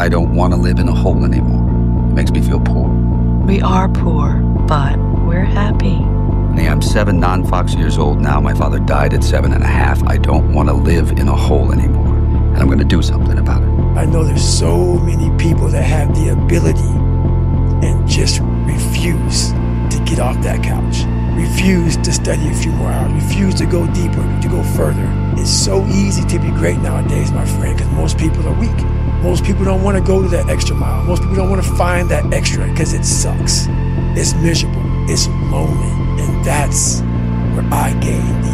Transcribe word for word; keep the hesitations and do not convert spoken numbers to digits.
I don't want to live in a hole anymore. It makes me feel poor. We are poor, but we're happy. Nay, I'm seven non-Fox years old now. My father died at seven and a half. I don't want to live in a hole anymore. And I'm going to do something about it. I know there's so many people that have the ability and just refuse to get off that couch. Refuse to study a few more hours. Refuse to go deeper, to go further. It's so easy to be great nowadays, my friend, because most people are weak. Most people don't want to go to that extra mile. Most people don't want to find that extra because it sucks. It's miserable. It's lonely. And that's where I gain the